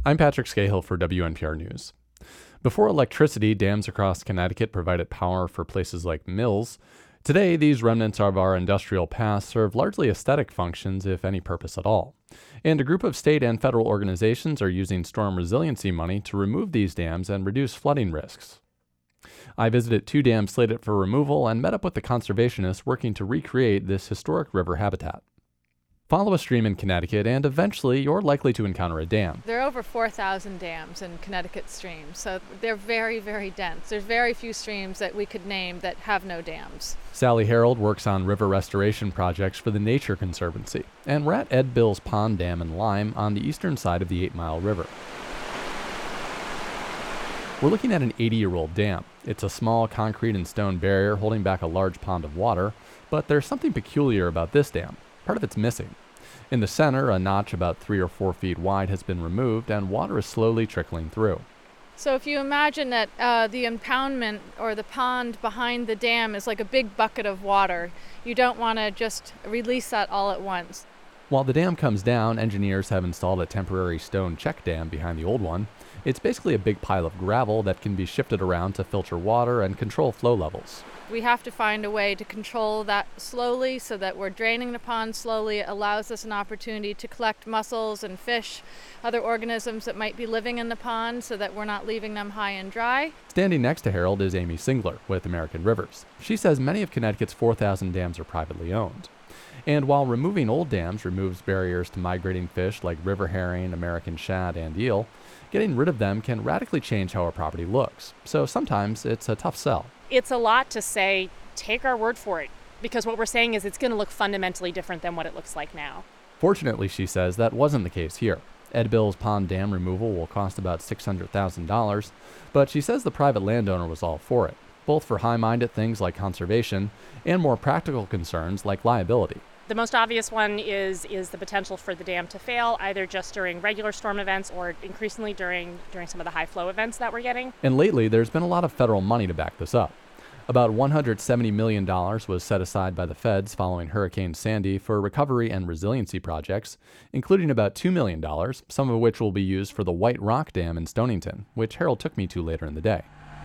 I'm Patrick Scahill for WNPR News. Before electricity, dams across Connecticut provided power for places like mills. Today, these remnants of our industrial past serve largely aesthetic functions, if any purpose at all. And a group of state and federal organizations are using storm resiliency money to remove these dams and reduce flooding risks. I visited two dams slated for removal and met up with the conservationists working to recreate this historic river habitat. Follow a stream in Connecticut, and eventually you're likely to encounter a dam. There are over 4,000 dams in Connecticut streams, so they're very, very dense. There's very few streams that we could name that have no dams. Sally Harold works on river restoration projects for the Nature Conservancy, and we're at Ed Bills Pond Dam in Lyme on the eastern side of the 8 Mile River. We're looking at an 80-year-old dam. It's a small concrete and stone barrier holding back a large pond of water, but there's something peculiar about this dam. Part of it's missing. In the center, a notch about 3 or 4 feet wide has been removed, and water is slowly trickling through. So if you imagine that the impoundment or the pond behind the dam is like a big bucket of water, you don't want to just release that all at once. While the dam comes down, engineers have installed a temporary stone check dam behind the old one. It's basically a big pile of gravel that can be shifted around to filter water and control flow levels. We have to find a way to control that slowly so that we're draining the pond slowly. It allows us an opportunity to collect mussels and fish, other organisms that might be living in the pond so that we're not leaving them high and dry. Standing next to Harold is Amy Singler with American Rivers. She says many of Connecticut's 4,000 dams are privately owned. And while removing old dams removes barriers to migrating fish like river herring, American shad, and eel, getting rid of them can radically change how a property looks. So sometimes it's a tough sell. It's a lot to say, take our word for it, because what we're saying is it's going to look fundamentally different than what it looks like now. Fortunately, she says, that wasn't the case here. Ed Bills Pond Dam removal will cost about $600,000, but she says the private landowner was all for it, both for high-minded things like conservation and more practical concerns like liability. The most obvious one is the potential for the dam to fail, either just during regular storm events or increasingly during some of the high flow events that we're getting. And lately, there's been a lot of federal money to back this up. About $170 million was set aside by the feds following Hurricane Sandy for recovery and resiliency projects, including about $2 million, some of which will be used for the White Rock Dam in Stonington, which Harold took me to later in the day.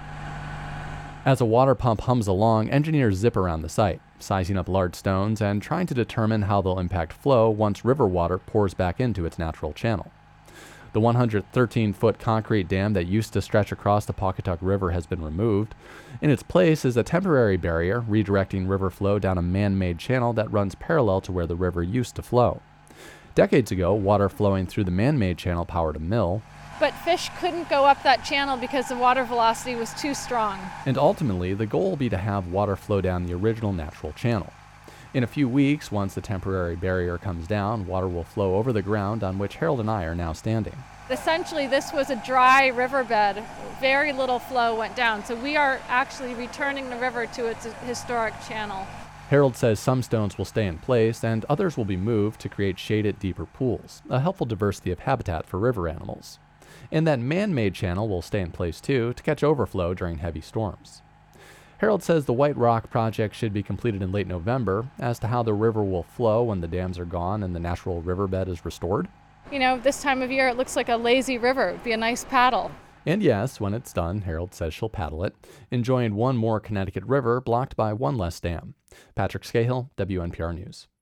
As a water pump hums along, engineers zip around the site, sizing up large stones and trying to determine how they'll impact flow once river water pours back into its natural channel. The 113-foot concrete dam that used to stretch across the Pawcatuck River has been removed. In its place is a temporary barrier redirecting river flow down a man-made channel that runs parallel to where the river used to flow. Decades ago, water flowing through the man-made channel powered a mill. But fish couldn't go up that channel because the water velocity was too strong. And ultimately, the goal will be to have water flow down the original natural channel. In a few weeks, once the temporary barrier comes down, water will flow over the ground on which Harold and I are now standing. Essentially, this was a dry riverbed. Very little flow went down, so we are actually returning the river to its historic channel. Harold says some stones will stay in place and others will be moved to create shaded, deeper pools, a helpful diversity of habitat for river animals. And that man-made channel will stay in place too to catch overflow during heavy storms. Harold says the White Rock project should be completed in late November. As to how the river will flow when the dams are gone and the natural riverbed is restored. You know, this time of year it looks like a lazy river. It'd be a nice paddle. And yes, when it's done, Harold says she'll paddle it, enjoying one more Connecticut river blocked by one less dam. Patrick Scahill, WNPR News.